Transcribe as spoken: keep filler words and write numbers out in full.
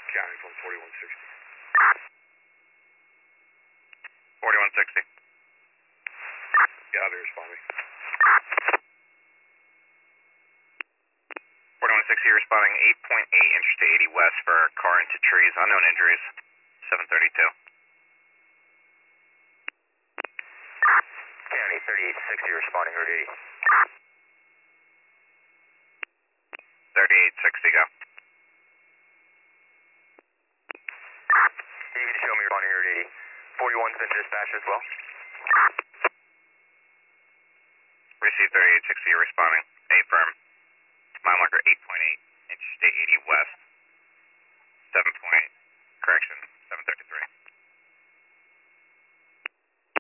County from forty-one sixty. forty-one sixty. Yeah, they're responding. forty-one sixty responding eight point eight Interstate eighty west for car into trees, unknown injuries, seven thirty-two. County thirty-eight sixty responding Route eighty. thirty-eight sixty, go. You can show me responding Route eighty. forty-one's been dispatched as well. Receive thirty-eight sixty responding, A firm. Mile marker eight point eight, Interstate eighty west, seven point, correction,